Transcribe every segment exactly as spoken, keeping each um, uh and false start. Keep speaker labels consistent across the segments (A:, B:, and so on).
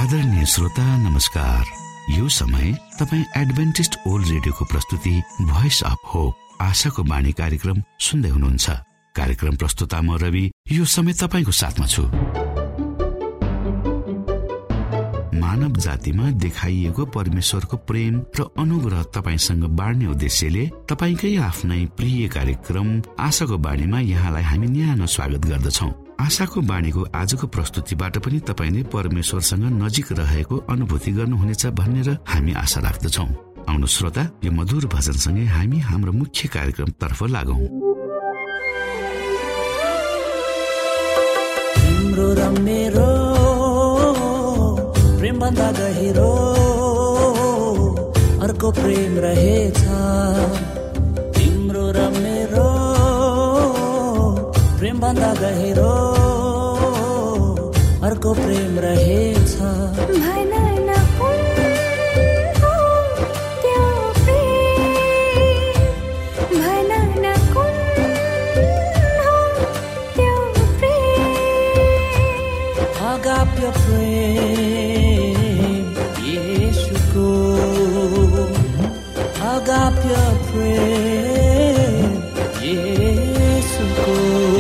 A: आदरणीय श्रोता नमस्कार। यो समय तपाईँ एडभेन्टिस्ट ओल्ड रेडियोको प्रस्तुति भोइस अफ होप आशाको बाणी कार्यक्रम सुन्दै हुनुहुन्छ। कार्यक्रम प्रस्तुता म रवि यो समय तपाईको साथमा छु। मानव जातिमा देखाइएको परमेश्वरको प्रेम र अनुग्रह तपाईसँग बाँड्ने उद्देश्यले तपाईकै आफ्नै प्रिय कार्यक्रम आशाको बाणीमा यहाँलाई हामी न्यानो स्वागत गर्दछौं। आशाको बाणीको आजको प्रस्तुतिबाट पनि तपाईले परमेश्वरसँग नजिक रहेको अनुभूति गर्नुहुनेछ भनेर हामी आशा राख्दछौं। आउनु श्रोता, यो मधुर भजनसँगै हामी हाम्रो मुख्य कार्यक्रम तर्फ लागौं।
B: तिम्रो र मेरो प्रेम भन्दा गहिरो अर्को प्रेम रहेछ। तिम्रो र मेरो प्रेम भन्दा गहिरो अर्को प्रेम रहेछ। अगाप्य प्रेम येशूको, अगाप्य प्रेम येशूको।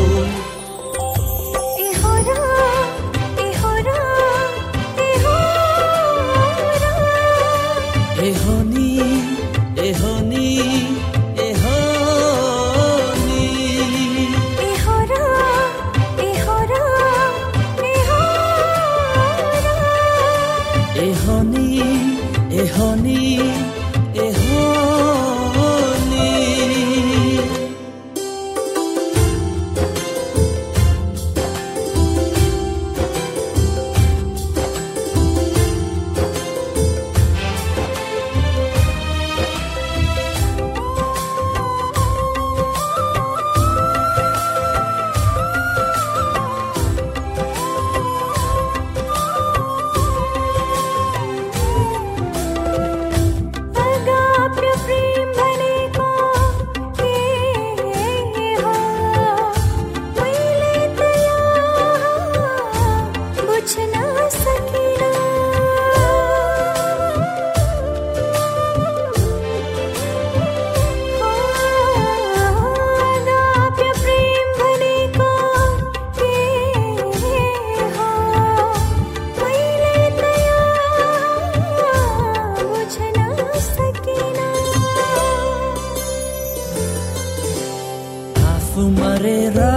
B: मरेर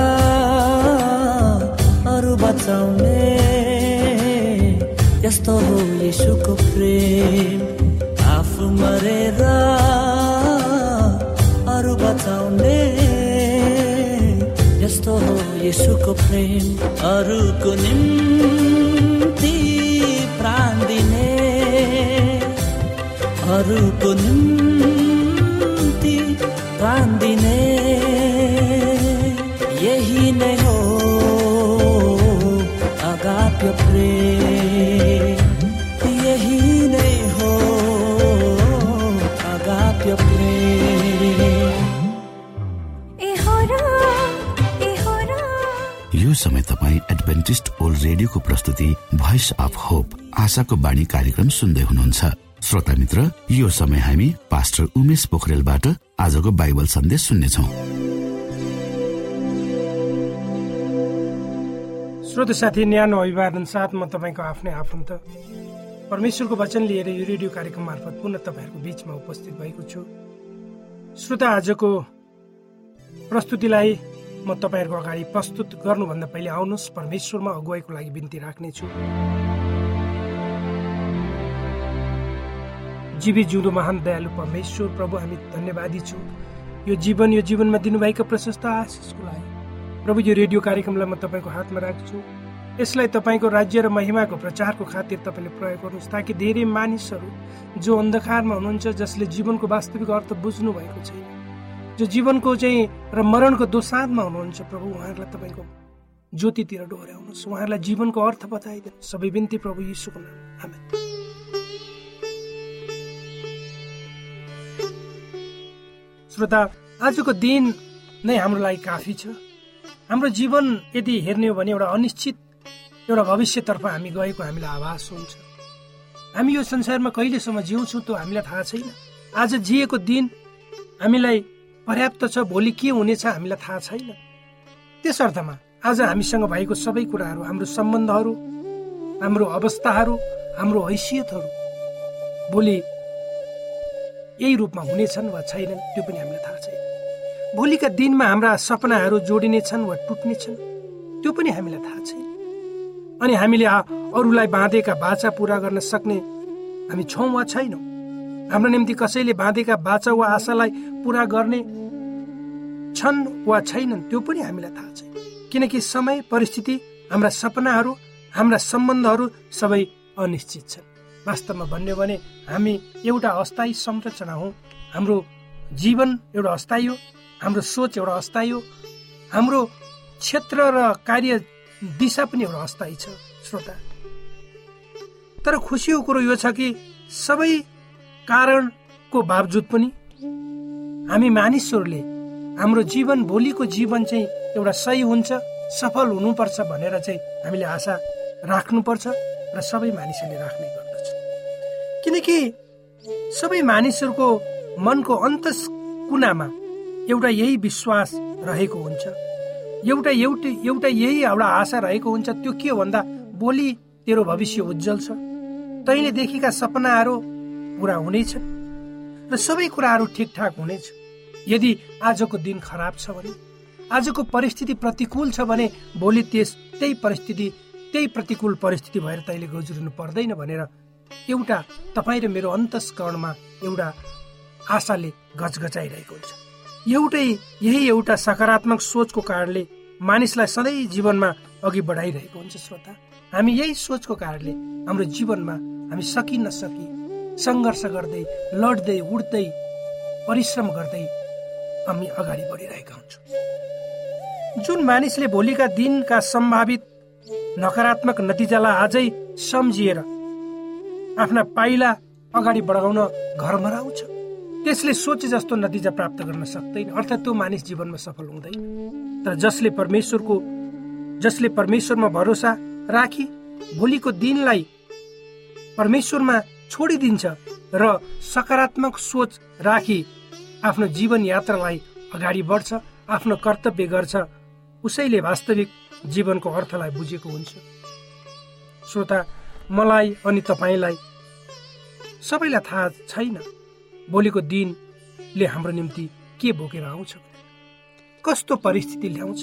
B: अरू बचाउने यस्तो हो येशूको प्रेम। आफू मरेर अरू बचाउने यस्तो हो येशूको प्रेम। अरूको निम्ति प्राण दिने, अरूको निम्ति प्राण दिने यही नै हो अगाप्य प्रेम, यही नै हो अगाप्य प्रेम।
A: यो समय तपाईँ एडभेन्टिस्ट ओल्ड रेडियोको प्रस्तुति भोइस अफ होप आशाको बाणी कार्यक्रम सुन्दै हुनुहुन्छ। श्रोता मित्र, यो समय हामी पास्टर उमेश पोखरेलबाट आजको बाइबल सन्देश सुन्नेछौँ।
C: श्रोता साथी, न्यानो अभिवादन साथ म तपाईँको आफ्नै आफन्त परमेश्वरको वचन लिएर यो रेडियो कार्यक्रम मार्फत पुनः तपाईँहरूको बीचमा उपस्थित भएको छु। श्रोता, आजको प्रस्तुतिलाई म तपाईँहरूको अगाडि प्रस्तुत गर्नुभन्दा पहिले आउनुहोस् परमेश्वरमा अगुवाईको लागि बिन्ती राख्नेछु। जीवी जिउँदो महान दयालु परमेश्वर प्रभु, हामी धन्यवादी छौँ यो जीवन यो जीवनमा दिनुभएका प्रशस्त आशिषको लागि। प्रभु, यो रेडियो कार्यक्रमलाई म तपाईँको हातमा राख्छु। यसलाई तपाईँको राज्य र महिमाको प्रचारको खातिर तपाईँले प्रयोग गर्नुहोस्, ताकि धेरै मानिसहरू जो अन्धकारमा हुनुहुन्छ, जसले जीवनको वास्तविक अर्थ बुझ्नु भएको छैन, जो जीवनको चाहिँ र मरणको दोसाँधमा हुनुहुन्छ, प्रभु उहाँहरूलाई तपाईँको ज्योतितिर डोर्याउनुहोस्, उहाँहरूलाई जीवनको अर्थ बताइदिनुहोस्। सबै बिन्ती प्रभु येशूको नाम, आमेन। श्रोता, आजको दिन नै हाम्रो लागि काफी छ। हाम्रो जीवन यदि हेर्ने हो भने एउटा अनिश्चित एउटा भविष्यतर्फ हामी गएको हामीलाई आभास हुन्छ। हामी यो संसारमा कहिलेसम्म जिउँछौँ त्यो हामीलाई थाहा छैन। आज जिएको दिन हामीलाई पर्याप्त छ, भोलि के हुनेछ हामीलाई थाहा छैन। त्यस अर्थमा आज हामीसँग भएको सबै कुराहरू, हाम्रो सम्बन्धहरू, हाम्रो अवस्थाहरू, हाम्रो हैसियतहरू भोलि यही रूपमा हुनेछन् वा छैनन् त्यो पनि हामीलाई थाहा छैन। भोलिका दिनमा हाम्रा सपनाहरू जोडिनेछन् वा टुट्नेछन् त्यो पनि हामीलाई थाहा छैन। अनि हामीले अरूलाई बाँधेका बाचा पूरा गर्न सक्ने हामी छौँ वा छैनौँ। हाम्रो निम्ति कसैले बाँधेका बाचा वा आशालाई पूरा गर्ने छन् वा छैनन् त्यो पनि हामीलाई थाहा छैन। किनकि समय, परिस्थिति, हाम्रा सपनाहरू, हाम्रा सम्बन्धहरू सबै अनिश्चित छन्। वास्तवमा भन्यो भने हामी एउटा अस्थायी संरचना हौँ। हाम्रो जीवन एउटा अस्थायी हो, हाम्रो सोच एउटा अस्थायी हो, हाम्रो क्षेत्र र कार्य दिशा पनि एउटा अस्थायी छ श्रोता। तर खुसीको कुरो यो छ कि सबै कारणको बावजुद पनि हामी मानिसहरूले हाम्रो जीवन, भोलिको जीवन चाहिँ एउटा सही हुन्छ, सफल हुनुपर्छ भनेर चाहिँ हामीले आशा राख्नुपर्छ र सबै मानिसहरूले राख्ने गर्दछ। किनकि सबै मानिसहरूको मनको अन्तस कुनामा एउटा यही विश्वास रहेको हुन्छ, एउटा एउटा एउटा यही एउटा आशा रहेको हुन्छ। त्यो के हो भन्दा भोलि तेरो भविष्य उज्जवल छ, तैँले देखेका सपनाहरू पूरा हुनेछन् र सबै कुराहरू ठिकठाक हुनेछ। यदि आजको दिन खराब छ भने, आजको परिस्थिति प्रतिकूल छ भने भोलि त्यस त्यही परिस्थिति त्यही प्रतिकूल परिस्थिति भएर तैँले गुज्रिनु पर्दैन भनेर एउटा तपाईँ र मेरो अन्तस्करणमा एउटा आशाले गजगजाइरहेको हुन्छ। एउटै यही एउटा सकारात्मक सोचको कारणले मानिसलाई सधैँ जीवनमा अघि बढाइरहेको हुन्छ श्रोता। हामी यही सोचको कारणले हाम्रो जीवनमा हामी सकि नसकी सङ्घर्ष गर्दै, लड्दै, उड्दै, परिश्रम गर्दै हामी अगाडि बढिरहेका हुन्छौँ। जुन मानिसले भोलिका दिनका सम्भावित नकारात्मक नतिजालाई आजै सम्झिएर आफ्ना पाइला अगाडि बढाउन घर मराउँछ, त्यसले सोचे जस्तो नतिजा प्राप्त गर्न सक्दैन, अर्थात् त्यो मानिस जीवनमा सफल हुँदैन। तर जसले परमेश्वरको जसले परमेश्वरमा भरोसा राखी भोलिको दिनलाई परमेश्वरमा छोडिदिन्छ र सकारात्मक सोच राखी आफ्नो जीवन यात्रालाई अगाडि बढ्छ, आफ्नो कर्तव्य गर्छ, उसैले वास्तविक जीवनको अर्थलाई बुझेको हुन्छ। श्रोता, मलाई अनि तपाईँलाई सबैलाई थाहा छैन भोलिको दिनले हाम्रो निम्ति के बोकेर आउँछ, कस्तो परिस्थिति ल्याउँछ,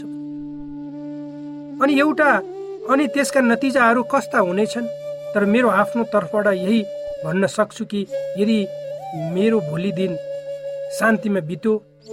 C: अनि एउटा अनि त्यसका नतिजाहरू कस्ता हुनेछन्। तर मेरो आफ्नो तर्फबाट यही भन्न सक्छु कि यदि मेरो भोलि दिन शान्तिमा बित्यो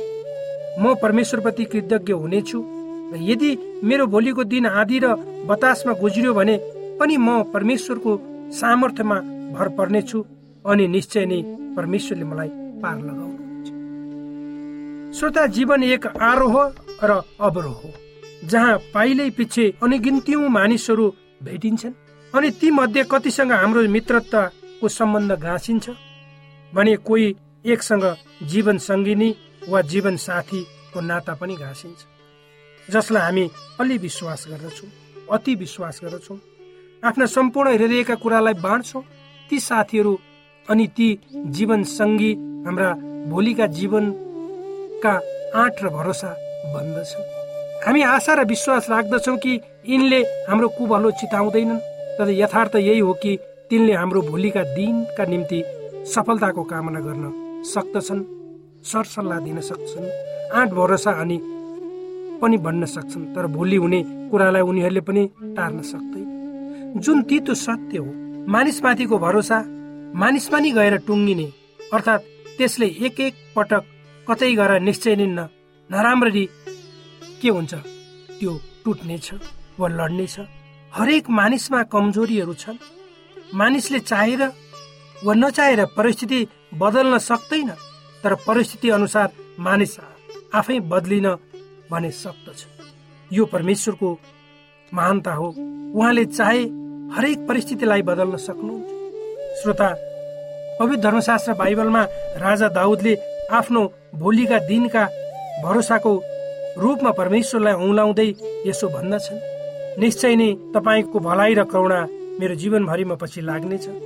C: म परमेश्वरप्रति कृतज्ञ हुनेछु, र यदि मेरो भोलिको दिन आँधी र बतासमा गुज्रियो भने पनि म परमेश्वरको सामर्थ्यमा भर पर्नेछु अनि निश्चय नै परमेश्वरले मलाई पार लगाउनुहुन्छ। श्रोता, जीवन एक आरोह र अवरोह हो जहाँ पाइलै पछि अनगिन्त्यौं मानिसहरू भेटिन्छन् अनि ती मध्ये कतिसँग हाम्रो मित्रताको सम्बन्ध गाँसिन्छ भने कोही एकसँग जीवन सङ्गिनी वा जीवन साथीको नाता पनि गाँसिन्छ, जसलाई हामी अलि विश्वास गर्दछौँ, अति विश्वास गर्दछौँ, आफ्ना सम्पूर्ण हृदयका कुरालाई बाँड्छौँ। ती साथीहरू अनि ती जीवन सङ्गी हाम्रा भोलिका जीवनका आँट र भरोसा बन्दछ। हामी आशा र विश्वास राख्दछौँ कि यिनले हाम्रो कुभलो चिताउँदैनन्, तर यथार्थ यही हो कि तिनले हाम्रो भोलिका दिनका निम्ति सफलताको कामना गर्न सक्दछन्, सरसल्लाह दिन सक्छन्, आँट भरोसा अनि पनि भन्न सक्छन्, तर भोलि हुने कुरालाई उनीहरूले पनि टार्न सक्दैन। जुन तीतो सत्य हो, मानिसमाथिको भरोसा मानिसमा नि गएर टुङ्गिने, अर्थात् त्यसले एक एक पटक कतै गएर निश्चय नै नराम्ररी के हुन्छ त्यो टुट्नेछ वा लड्नेछ। हरेक मानिसमा कमजोरीहरू छन्। मानिसले चाहेर वा नचाहेर परिस्थिति बदल्न सक्दैन, तर परिस्थिति अनुसार मानिस आफै बदलिन भने सक्दछ। यो परमेश्वरको महानता हो, उहाँले चाहे हरेक परिस्थितिलाई बदल्न सक्नुहुन्छ। श्रोता, पवित्र धर्मशास्त्र बाइबलमा राजा दाउदले आफ्नो भोलिका दिनका भरोसाको रूपमा परमेश्वरलाई औँलाउँदै यसो भन्दछन्, निश्चय नै तपाईँको भलाइ र करुणा मेरो जीवनभरिमा पछि लाग्नेछ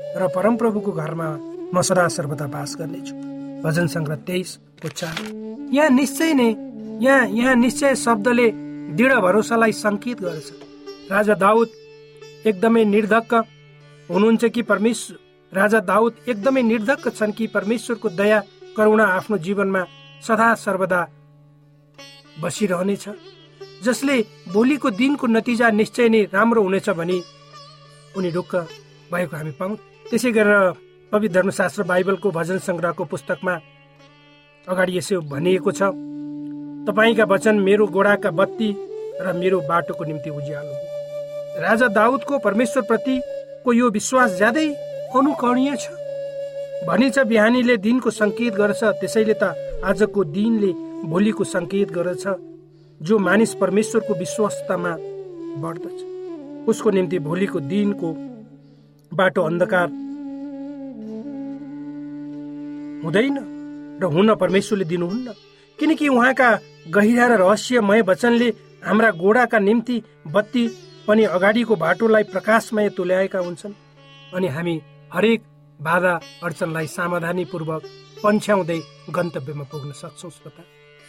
C: र परमप्रभुको घरमा म सदा सर्वदा बास गर्नेछु। भजन सङ्ग्रह तेइसको चार। यहाँ निश्चय नै यहाँ यहाँ निश्चय शब्दले दृढ भरोसालाई सङ्केत गर्छ। राजा दाउद एकदमै निर्धक्क हुनुहुन्छ कि परमेश्वर राजा दाउद एकदमै निर्धक्क छन् कि परमेश्वरको दया करुणा आफ्नो जीवनमा सदा सर्वदा बसिरहनेछ, जसले भोलिको दिनको नतिजा निश्चय नै राम्रो हुनेछ भनी उनी ढुक्क भएको हामी पाउँ। त्यसै गरेर पवित्र धर्मशास्त्र बाइबलको भजन सङ्ग्रहको पुस्तकमा अगाडि यसो भनिएको छ, तपाईँका वचन मेरो गोडाका बत्ती र मेरो बाटोको निम्ति उज्यालो। राजा दाउदको परमेश्वर प्रतिको यो विश्वास ज्यादै अनुकरणीय छ। भनिन्छ बिहानीले दिनको सङ्केत गर्छ, त्यसैले त आजको दिनले भोलिको सङ्केत गर्छ। जो मानिस परमेश्वरको विश्वासतामा बढ्दछ उसको निम्ति भोलिको दिनको बाटो अन्धकार हुँदैन र हुन परमेश्वरले दिनुहुन्न, किनकि उहाँका गहिरा र रहस्यमय वचनले हाम्रा गोडाका निम्ति बत्ती पनि अगाडिको बाटोलाई प्रकाशमय तुल्याएका हुन्छन् अनि हामी हरेक बाधा अडचनलाई सावधानीपूर्वक पन्छ्याउँदै गन्तव्यमा पुग्न सक्छौँ। श्रोता,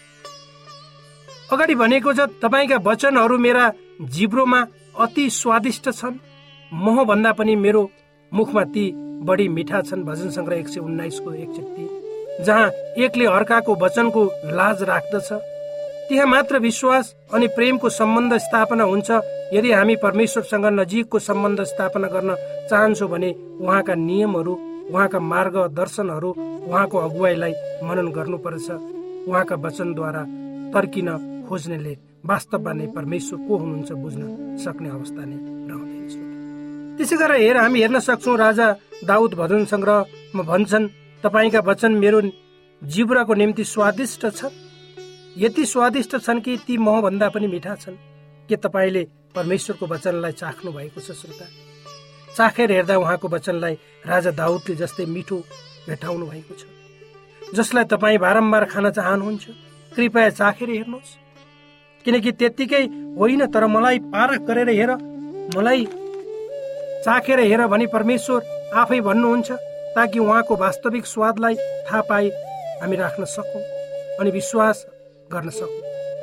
C: अगाडि भनेको छ तपाईँका वचनहरू मेरा जिब्रोमा अति स्वादिष्ट छन्, मह भन्दा पनि मेरो मुखमा ती बढी मिठा छन्। भजन सङ्ग्रह एक सय उन्नाइसको एक सय तीन। जहाँ एकले अर्काको वचनको लाज राख्दछ त्यहाँ मात्र विश्वास अनि प्रेमको सम्बन्ध स्थापना हुन्छ। यदि हामी परमेश्वरसँग नजिकको सम्बन्ध स्थापना गर्न चाहन्छौँ भने उहाँका नियमहरू, उहाँका मार्गदर्शनहरू, उहाँको अगुवाईलाई मनन गर्नुपर्छ। उहाँका वचनद्वारा तर्किन खोज्नेले वास्तवमा नै परमेश्वर को हुनुहुन्छ बुझ्न सक्ने अवस्था नै रहँदैन। त्यसै गरेर हेर हामी हेर्न सक्छौँ राजा दाउद भजन सङ्ग्रहमा भन्छन्, तपाईँका वचन मेरो जिब्राको निम्ति स्वादिष्ट छन्, यति स्वादिष्ट छन् कि ती मह भन्दा पनि मिठा छन्। के तपाईँले परमेश्वरको वचनलाई चाख्नु भएको छ? श्रोता, चाखेर हेर्दा उहाँको वचनलाई राजा दाउदले जस्तै मिठो भेटाउनु भएको छ, जसलाई तपाईँ बारम्बार खान चाहनुहुन्छ। कृपया चाखेर हेर्नुहोस्, किनकि त्यत्तिकै होइन तर मलाई पारख गरेर हेर, मलाई चाखेर हेर भनी परमेश्वर आफै भन्नुहुन्छ, ताकि उहाँको वास्तविक स्वादलाई थाहा पाइ हामी राख्न सकौँ अनि विश्वास गर्न सकौँ।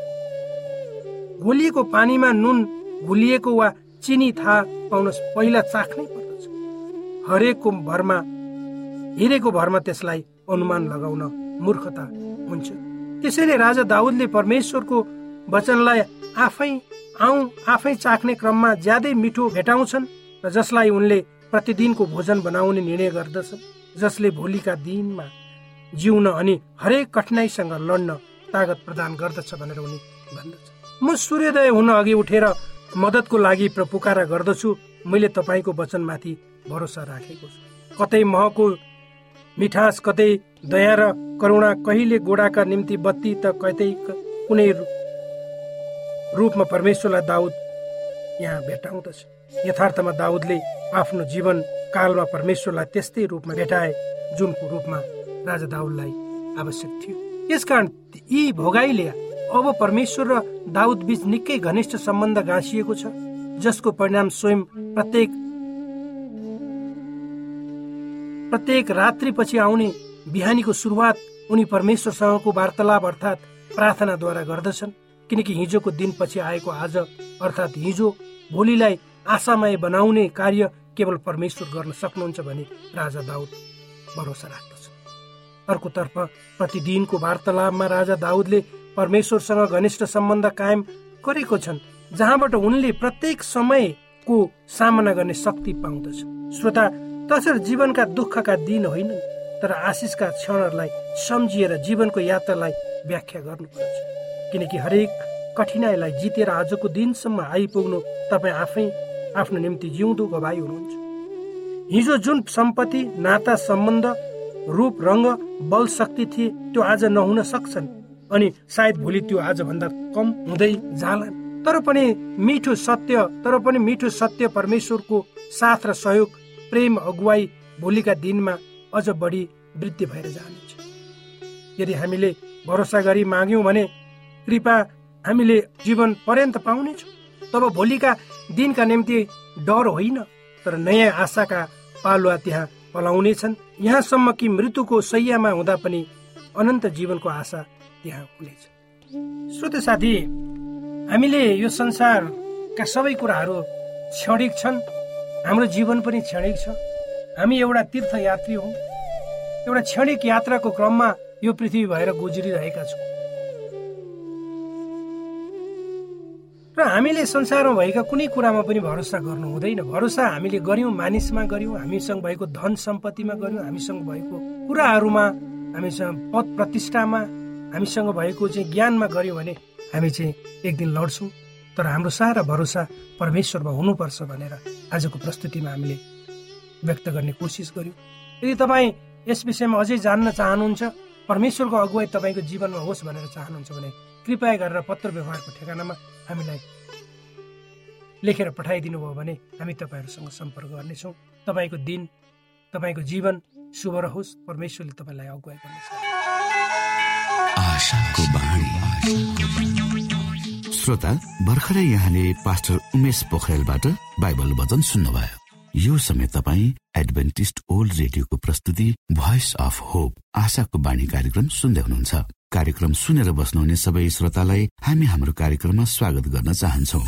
C: घोलिएको पानीमा नुन घुलिएको वा चिनी थाहा पाउन पहिला चाख्नै पर्दछ। हरेकको भरमा हेरेको भरमा त्यसलाई अनुमान लगाउन मूर्खता हुन्छ। त्यसैले राजा दाउदले परमेश्वरको वचनलाई आफै आउँ आफै चाख्ने क्रममा ज्यादै मिठो भेटाउँछन् र जसलाई उनले प्रतिदिनको भोजन बनाउने निर्णय गर्दछन्, जसले भोलिका दिनमा जिउन अनि हरेक कठिनाइसँग लड्न तागत प्रदान गर्दछ भनेर उनी भन्दछ। म सूर्योदय हुन अघि उठेर मद्दतको लागि पुकारा गर्दछु, मैले तपाईँको वचनमाथि भरोसा राखेको छु। कतै महको मिठास, कतै दया र करुणा, कहिले गोडाका निम्ति बत्ती त कतै कुनै रूपमा परमेश्वरलाई दाउद यहाँ भेटाउँदछ। यथार्थमा दाउदले आफ्नो जीवन कालमा परमेश्वरलाई त्यस्तै रूपमा भेटाए जुनको रूपमा राजा दाउदलाई आवश्यक थियो। यसकारण यी भोगाइले अब परमेश्वर र दाउद बीच निकै घनिष्ठ सम्बन्ध गाँसिएको छ, जसको परिणाम स्वयं प्रत्येक प्रत्येक रात्रि पछि आउने बिहानीको सुरुवात उनी परमेश्वरसँगको वार्तालाप अर्थात् प्रार्थनाद्वारा गर्दछन्, किनकि हिजोको दिन पछि आएको आज अर्थात् हिजो भोलिलाई आशामय बनाउने कार्य केवल परमेश्वर गर्न सक्नुहुन्छ भनी राजा दाउद भरोसा राख्दछ। अर्कोतर्फ प्रतिदिनको वार्तालापमा राजा दाउदले परमेश्वरसँग घनिष्ठ सम्बन्ध कायम गरेको छन्, जहाँबाट उनले प्रत्येक समयको सामना गर्ने शक्ति पाउँदछ। श्रोता, तसर्थ जीवनका दुःखका दिन होइन तर आशिषका क्षणहरूलाई सम्झिएर जीवनको यात्रालाई व्याख्या गर्नुपर्छ, किनकि हरेक कठिनाइलाई जितेर आजको दिनसम्म आइपुग्नु तपाईँ आफै आफ्नो निम्ति जिउँदो गवाई हुनुहुन्छ। हिजो जुन सम्पत्ति, नाता, सम्बन्ध, रूप, रङ्ग, बल, शक्ति थिए त्यो आज नहुन सक्छन् अनि सायद भोलि त्यो आज भन्दा कम हुँदै जालान्। तर पनि मिठो सत्य तर पनि मिठो सत्य परमेश्वरको साथ र सहयोग, प्रेम, अगुवाई भोलिका दिनमा अझ बढी वृद्धि भएर जानेछ। यदि हामीले भरोसा गरी माग्यौँ भने कृपा हामीले जीवन पर्यन्त पाउनेछौँ। तब भोलिका दिनका निम्ति डर होइन तर नयाँ आशाका पालुवा त्यहाँ पलाउनेछन्, यहाँसम्म कि मृत्युको शैय्यामा हुँदा पनि अनन्त जीवनको आशा त्यहाँ हुनेछ। श्रोता साथी, हामीले यो संसारका सबै कुराहरू क्षणिक छन्, हाम्रो जीवन पनि क्षणिक छ। हामी एउटा तीर्थयात्री हौँ, एउटा क्षणिक यात्राको क्रममा यो पृथ्वी भएर गुज्रिरहेका छौँ र हामीले संसारमा भएका कुनै कुरामा पनि भरोसा गर्नु हुँदैन। भरोसा हामीले गर्यौँ, मानिसमा गर्यौँ, हामीसँग भएको धन सम्पत्तिमा गर्यौँ, हामीसँग भएको कुराहरूमा, हामीसँग पद प्रतिष्ठामा, हामीसँग भएको चाहिँ ज्ञानमा गर्यौँ भने हामी चाहिँ एक दिन लड्छौँ। तर हाम्रो सारा भरोसा परमेश्वरमा हुनुपर्छ भनेर आजको प्रस्तुतिमा हामीले व्यक्त गर्ने कोसिस गर्यौँ। यदि तपाईँ यस विषयमा अझै जान्न चाहनुहुन्छ, परमेश्वरको अगुवाई तपाईँको जीवनमा होस् भनेर चाहनुहुन्छ भने कृपया गरेर पत्र व्यवहारको ठेगानामा हामीलाई लेखेर पठाइदिनु भयो भने हामी तपाईँहरूसँग सम्पर्क गर्नेछौँ। तपाईँको दिन, तपाईँको जीवन शुभ रहोस्। परमेश्वरले तपाईँलाई अगुवाई गर्नेछ।
A: श्रोता, भर्खरै यहाँले पास्टर उमेश पोखरेलबाट बाइबल वचन सुन्नुभयो। यो समय तपाईँ एडभेन्टिस्ट ओल्ड रेडियोको प्रस्तुति भोइस अफ होप, आशाको बाणी कार्यक्रम सुन्दै हुनुहुन्छ। कार्यक्रम सुनेर बस्नुहुने सबै श्रोतालाई हामी हाम्रो कार्यक्रममा स्वागत गर्न चाहन्छौ।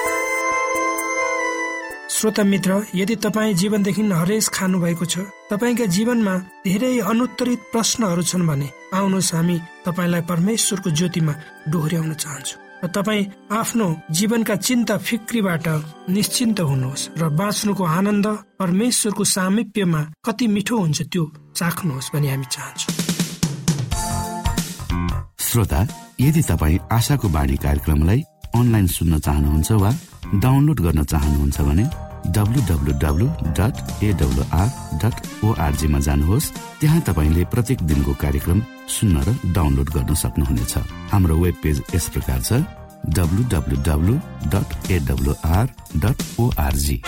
C: श्रोता मित्र, यदि तपाईँ जीवनदेखि हरेस खानु भएको छ, तपाईँका जीवनमा धेरै अनुत्तरित प्रश्नहरू छन् भने आउनुहोस्, हामी तपाईँलाई परमेश्वरको ज्योतिमा डोहोर्याउन चाहन्छौँ र तपाईँ आफ्नो जीवनका चिन्ता फिक्रीबाट निश्चिन्त हुनुहोस् र बाँच्नुको आनन्द परमेश्वरको सामिप्यमा कति मिठो हुन्छ त्यो चाख्नुहोस् भनी हामी चाहन्छौँ।
A: श्रोता, यदि तपाईँ आशाको बाणी कार्यक्रमलाई अनलाइन सुन्न चाहनुहुन्छ वा डाउनलोड गर्न चाहनुहुन्छ भने W W W dot AWR dot ORG मा जानुहोस्। त्यहाँ तपाईँले प्रत्येक दिनको कार्यक्रम सुन्न र डाउनलोड गर्न सक्नुहुनेछ। हाम्रो वेब पेज यस प्रकार छ, W W W dot AWR dot ORG.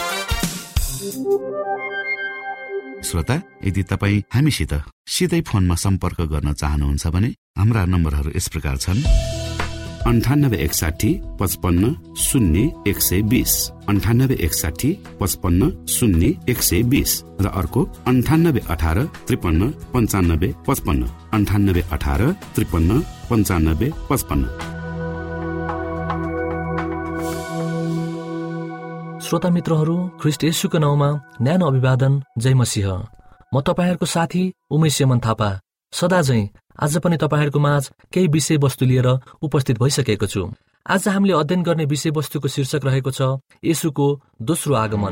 A: श्रोता, यदि तपाईँ हामीसित सिधै फोनमा सम्पर्क गर्न चाहनुहुन्छ भने हाम्रा नम्बरहरू यस प्रकार छन्: अन्ठानब्बे एकसाठी पचपन्न शून्य एक सय बिस, अन्ठानब्बे एकसाठी पचपन्न शून्य एक सय बिस र अर्को अन्ठानब्बे अठार त्रिपन्न पन्चानब्बे पचपन्न, अन्ठानब्बे अठार त्रिपन्न पन्चानब्बे पचपन्न।
D: श्रोता मित्रहरू, ख्रीष्ट येशूको नाउँमा न्यानो अभिवादन। जय मसीह। म तपाईहरूको साथी उमेश यमन थापा सदा झैं आज पनि तपाईहरूको माझ केही विषयवस्तु लिएर उपस्थित भइसकेको छु। आज हामीले अध्ययन गर्ने विषयवस्तुको शीर्षक रहेको छ येशूको दोस्रो आगमन।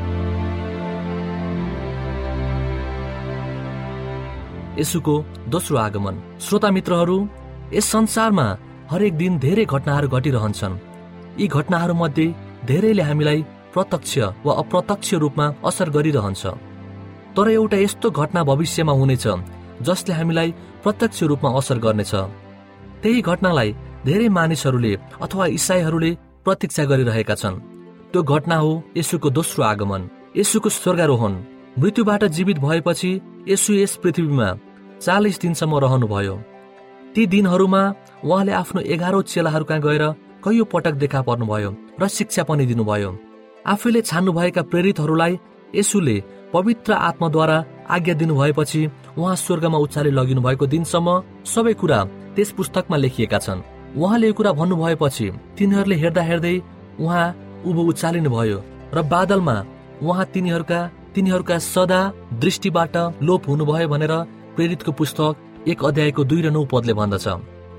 D: येशूको दोस्रो आगमन। श्रोता मित्रहरू, यस संसारमा हरेक दिन धेरै घटनाहरू घटिरहन्छन्। यी घटनाहरू मध्ये धेरैले हामीलाई प्रत्यक्ष वा अप्रत्यक्ष रूपमा असर गरिरहन्छ। तर एउटा यस्तो घटना भविष्यमा हुनेछ जसले हामीलाई प्रत्यक्ष रूपमा असर गर्नेछ। त्यही घटनालाई धेरै मानिसहरूले अथवा इसाईहरूले प्रतीक्षा गरिरहेका छन्। त्यो घटना हो येशूको दोस्रो आगमन, येशूको स्वर्गारोहण। मृत्युबाट जीवित भएपछि येशू यस पृथ्वीमा चालिस दिनसम्म रहनुभयो। ती दिनहरूमा उहाँले आफ्नो एघारौं चेलाहरू कहाँ गएर कैयौं पटक देखा पर्नुभयो र शिक्षा पनि दिनुभयो। आफूले छान्नुभएका प्रेरितहरूलाई येशूले पवित्र आत्माद्वारा आज्ञा दिनुभएपछि उहाँ स्वर्गमा उचाली लगिनु भएको दिनसम्म सबै कुरा त्यस पुस्तकमा लेखिएका छन्। उहाँले यो कुरा भन्नुभएपछि तिनीहरूले हेर्दा हेर्दै उहाँ उभो उचालिनु भयो र बादलमा उहाँ तिनीहरूका तिनीहरूका सदा दृष्टिबाट लोप हुनुभयो भनेर प्रेरितको पुस्तक एक अध्यायको दुई र नौ पदले भन्दछ।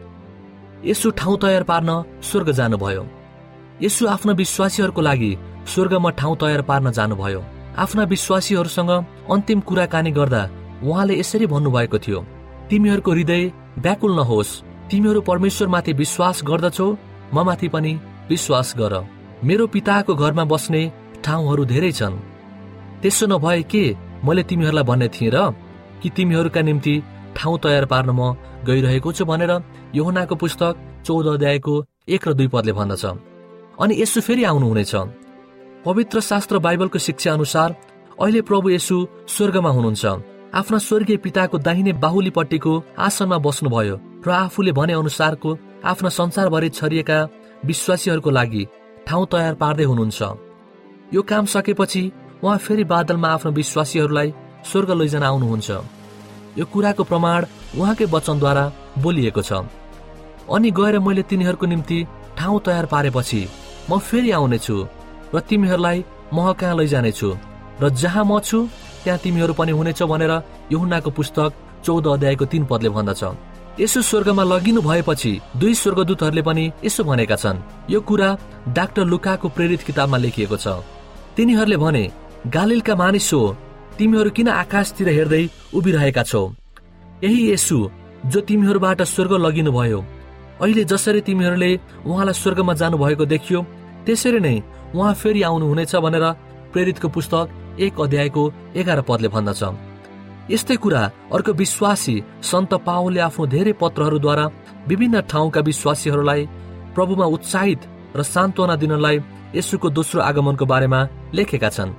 D: येशू ठाउँ तयार पार्न स्वर्ग जानुभयो। येशू आफ्ना विश्वासीहरूको लागि स्वर्गमा ठाउँ तयार पार्न जानुभयो। आफ्ना विश्वासीहरूसँग अन्तिम कुराकानी गर्दा उहाँले यसरी भन्नुभएको थियो, तिमीहरूको हृदय व्याकुल नहोस्। तिमीहरू परमेश्वरमाथि विश्वास गर्दछौ, म माथि पनि विश्वास गर। मेरो पिताको घरमा बस्ने ठाउँहरू धेरै छन्। त्यसो नभए के मैले तिमीहरूलाई भन्ने थिएँ र कि तिमीहरूका निम्ति ठाउँ तयार पार्न म गइरहेको छु भनेर यूहन्नाको पुस्तक चौध अध्यायको एक र दुई पदले भन्दछ। अनि येशू फेरि आउनुहुनेछ। पवित्र शास्त्र बाइबलको शिक्षा अनुसार अहिले प्रभु येशू स्वर्गमा हुनुहुन्छ। आफ्ना स्वर्गीय पिताको दाहिने बाहुलीपट्टिको आसनमा बस्नुभयो र आफूले भने अनुसारको आफ्ना संसारभरि छरिएका विश्वासीहरूको लागि ठाउँ तयार पार्दै हुनुहुन्छ। यो काम सकेपछि उहाँ फेरि बादलमा आफ्नो विश्वासीहरूलाई स्वर्ग लैजान आउनुहुन्छ। यो कुराको प्रमाण उहाँकै वचनद्वारा बोलिएको छ। अनि गएर मैले तिनीहरूको निम्ति ठाउँ तयार पारेपछि म फेरि आउनेछु र तिमीहरूलाई म कहाँ लैजानेछु र जहाँ म छु त्यहाँ तिमीहरू पनि हुनेछ भनेर यूहन्नाको पुस्तक चौध अध्यायको तीन पदले भन्दछ। यसो स्वर्गमा लगिनु भएपछि दुई स्वर्गदूतहरूले पनि यसो भनेका छन्। यो कुरा डाक्टर लुकाको प्रेरित किताबमा लेखिएको छ। तिनीहरूले भने, गालिलका मानिस हो, तिमीहरू किन आकाशतिर हेर्दै उभिरहेका छौ? यही येशू जो तिमीहरूबाट स्वर्ग लगिनु भयो, अहिले जसरी तिमीहरूले उहाँलाई स्वर्गमा जानु भएको देखियो त्यसरी नै उहाँ फेरि आउनुहुनेछ भनेर प्रेरितको पुस्तक एक अध्यायको एघार पदले भन्दछ। यस्तै कुरा अर्को विश्वासी सन्त पावलले आफ्नो धेरै पत्रहरूद्वारा विभिन्न ठाउँका विश्वासीहरूलाई प्रभुमा उत्साहित र सान्त्वना दिनलाई येशूको दोस्रो आगमनको बारेमा लेखेका छन्।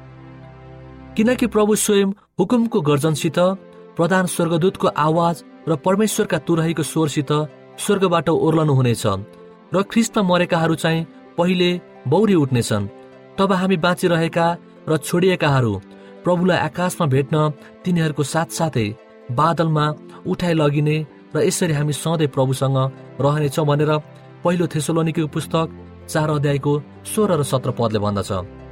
D: किनकि प्रभु स्वयं हुकुमको गर्जनसित, प्रधान स्वर्गदूतको आवाज र परमेश्वरका तुरहीको स्वरसित स्वर्गबाट ओर्लनु हुनेछ र ख्रीष्टमा मरेकाहरू चाहिँ पहिले बौरी उठ्नेछन्। तब हामी बाँचिरहेका र छोडिएकाहरू प्रभुलाई आकाशमा भेट्न तिनीहरूको साथसाथै बादलमा उठाइ लगिने र यसरी हामी सधैँ प्रभुसँग रहनेछौँ भनेर पहिलो थेसलोनिकेको पुस्तक चार अध्यायको सोह्र र सत्र पदले भन्दछ।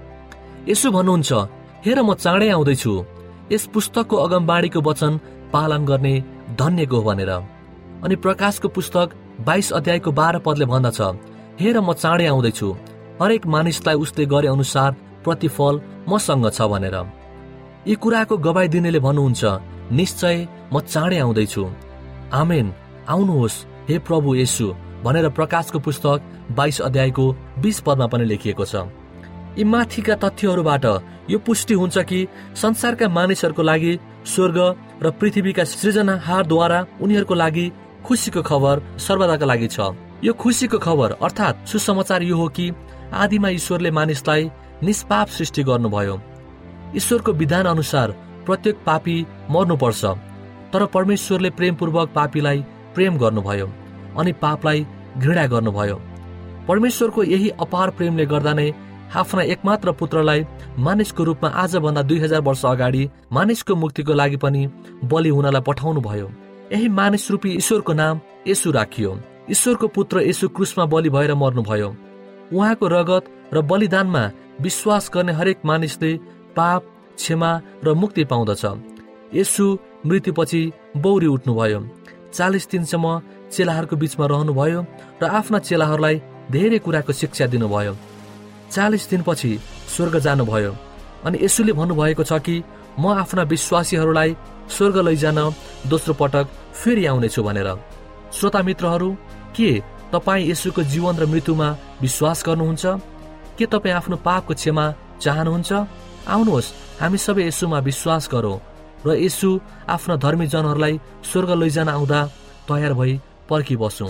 D: यसो भन्नुहुन्छ, हेर म चाँडै आउँदैछु, यस पुस्तकको अगमबाणीको वचन पालन गर्ने धन्यको हो भनेर। अनि प्रकाशको पुस्तक बाइस अध्यायको बाह्र पदले भन्दछ, हेर म चाँडै आउँदैछु, हरेक मानिसलाई उसले गरे अनुसार प्रतिफल मसँग छ भनेर। यी कुराको गवाई दिनेले भन्नुहुन्छ, निश्चय म चाँडै आउँदैछु। आमेन, आउनुहोस् हे प्रभु येशू भनेर प्रकाशको पुस्तक बाइस अध्यायको बीस पदमा पनि लेखिएको छ। यी माथिका तथ्यहरूबाट यो पुष्टि हुन्छ कि संसारका मानिसहरूको लागि स्वर्ग र पृथ्वीका सृजनाहारद्वारा उनीहरूको लागि खुसीको खबर सर्वदाका लागि छ। यो खुसीको खबर अर्थात् सुसमाचार यो हो कि आदिमा ईश्वरले मानिसलाई निष्पाप सृष्टि गर्नुभयो। ईश्वरको विधान अनुसार प्रत्येक पापी मर्नुपर्छ, तर परमेश्वरले प्रेमपूर्वक पापीलाई प्रेम गर्नुभयो अनि पापलाई घृणा गर्नुभयो। परमेश्वरको यही अपार प्रेमले गर्दा नै आफ्ना एकमात्र पुत्रलाई मानिसको रूपमा आजभन्दा दुई हजार वर्ष अगाडि मानिसको मुक्तिको लागि पनि बलि हुनलाई पठाउनु भयो। यही मानिस रूपी ईश्वरको नाम येशू राखियो। ईश्वरको पुत्र येशू क्रुसमा बलि भएर मर्नुभयो। उहाँको रगत र बलिदानमा विश्वास गर्ने हरेक मानिसले पाप, क्षमा र मुक्ति पाउँदछ। येशू मृत्युपछि बौरी उठ्नुभयो, चालिस दिनसम्म चेलाहरूको बीचमा रहनुभयो र आफ्ना चेलाहरूलाई धेरै कुराको शिक्षा दिनुभयो। चालिस दिनपछि स्वर्ग जानुभयो अनि येशूले भन्नुभएको छ कि म आफ्ना विश्वासीहरूलाई स्वर्ग लैजान दोस्रो पटक फेरि आउनेछु भनेर। श्रोता मित्रहरू, के तपाईँ येशूको जीवन र मृत्युमा विश्वास गर्नुहुन्छ? के तपाईँ आफ्नो पापको क्षमा चाहनुहुन्छ? आउनुहोस् हामी सबै येशूमा विश्वास गरौँ र येशू आफ्ना धर्मी जनहरूलाई स्वर्ग लैजान आउँदा तयार भई पर्खिबसौँ।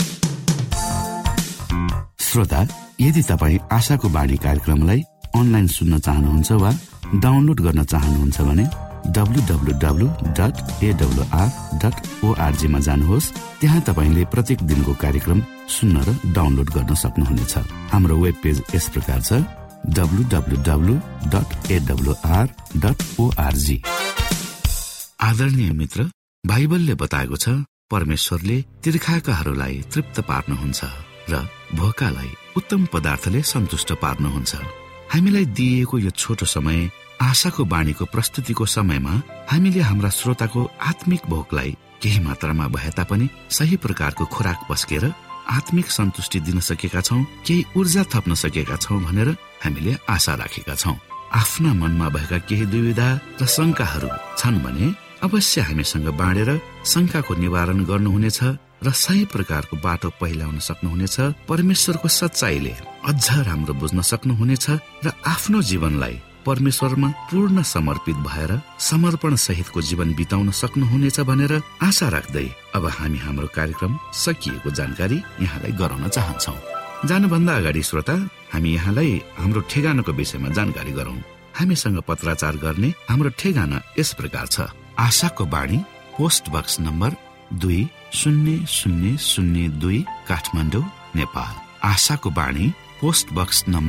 A: श्रोता, यदि तपाईँ आशाको बाणी कार्यक्रमलाई अनलाइन सुन्न चाहनुहुन्छ वा डाउनलोड गर्न चाहनुहुन्छ भने W W W dot A W R dot ORG मा जानुहोस्। त्यहाँ तपाईँले प्रत्येक दिनको कार्यक्रम सुन्न र डाउनलोड गर्न सक्नुहुनेछ। हाम्रो वेब पेज यस प्रकार छ, W W W dot A W R dot ORG. आदरणीय मित्र, बाइबलले बताएको छ परमेश्वरले तीर्खाकाहरूलाई तृप्त पार्नुहुन्छ र भोकालाई उत्तम पदार्थले सन्तुष्ट पार्नुहुन्छ। हामीलाई दिइएको यो छोटो समय आशाको बाणीको प्रस्तुतिको समयमा हामीले हाम्रा श्रोताको आत्मिक भोकलाई केही मात्रामा भए तापनि सही प्रकारको खोराक पस्केर आत्मिक सन्तुष्टि दिन सकेका छौं, केही ऊर्जा थप्न सकेका छौं भनेर हामीले आशा राखेका छौं। आफ्ना मनमा भएका केही दुविधा र शंकाहरू छन् भने अवश्य हामीसँग बाँडेर शंकाको निवारण गर्नुहुनेछ र सही प्रकारको बाटो पहिल्याउन सक्नुहुनेछ। परमेश्वरको सच्चाईले अझ राम्रो बुझ्न सक्नुहुनेछ र आफ्नो जीवनलाई परमेश्वरमा पूर्ण समर्पित भएर समर्पण सहितको जीवन बिताउन सक्नुहुनेछ भनेर आशा राख्दै अब हामी हाम्रो कार्यक्रम सकिएको जानकारी यहाँलाई गराउन चाहन्छौँ। जानुभन्दा अगाडि श्रोता, हामी यहाँलाई हाम्रो ठेगानाको विषयमा जानकारी गरौं। हामीसँग पत्राचार गर्ने हाम्रो ठेगाना यस प्रकार छ, आशाको बाणी, पोस्ट बक्स नम्बर दुई शून्य शून्य शून्य दुई, काठमाडौँ, नेपाल। आशाको बाणी, पोस्ट बक्स नम्बर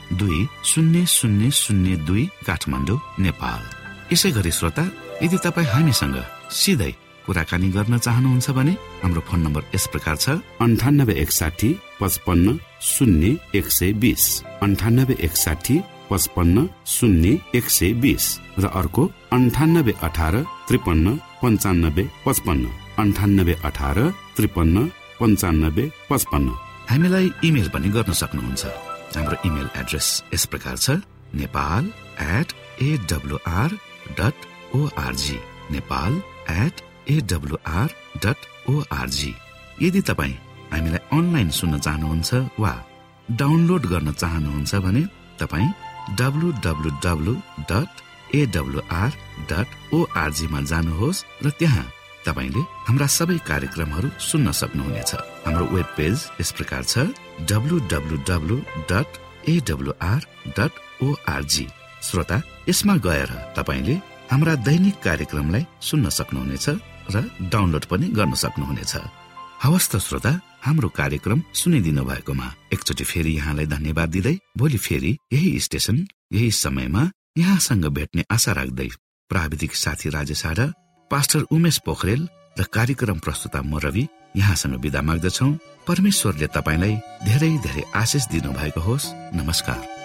A: दुई शून्य शून्य शून्य दुई काठमाडौँ नेपाल। यसै गरी श्रोता, यदि तपाईँ हामीसँग सिधै कुराकानी गर्न चाहनुहुन्छ भने हाम्रो फोन नम्बर यस प्रकार छ अन्ठानब्बे एकसाठी पचपन्न शून्य एक सय बिस अन्ठानब्बे एकसाठी पचपन्न शून्य एक सय बिस र अर्को अन्ठानब्बे अठार त्रिपन्न पञ्चानब्बे पचपन्न अन्ठानब्बे अठार त्रिपन्न पञ्चानब्बे पचपन्न। हामीलाई इमेल पनि गर्न सक्नुहुन्छ। हाम्रो इमेल एड्रेस यस प्रकार छ Nepal at AWR dot ORG Nepal at AWR dot ORG. यदि तपाईँ हामीलाई अनलाइन सुन्न चाहनुहुन्छ वा डाउनलोड गर्न चाहनुहुन्छ भने तपाईँ W W W dot AWR dot ORG मा जानुहोस् र त्यहाँ तपाईले हाम्रा सबै कार्यक्रमहरू सुन्न सक्नुहुनेछ। हाम्रो वेब पेज यस प्रकार छ W W W dot AWR dot ORG. श्रोता, यसमा गएर तपाईले हाम्रा दैनिक कार्यक्रमलाई सुन्न सक्नुहुनेछ र डाउनलोड पनि गर्न सक्नुहुनेछ। हवस् त श्रोता, हाम्रो कार्यक्रम सुनिदिनु भएकोमा एकचोटि फेरि यहाँलाई धन्यवाद दिँदै भोलि फेरि यही स्टेशन यही समयमा यहाँसँग भेट्ने आशा राख्दै प्राविधिक साथी राजेश आडा, पास्टर उमेश पोखरेल र कार्यक्रम प्रस्तुता म रवि यहाँसँग बिदा माग्दछौ। परमेश्वरले तपाईलाई धेरै धेरै आशिष दिनु भएको होस्। नमस्कार।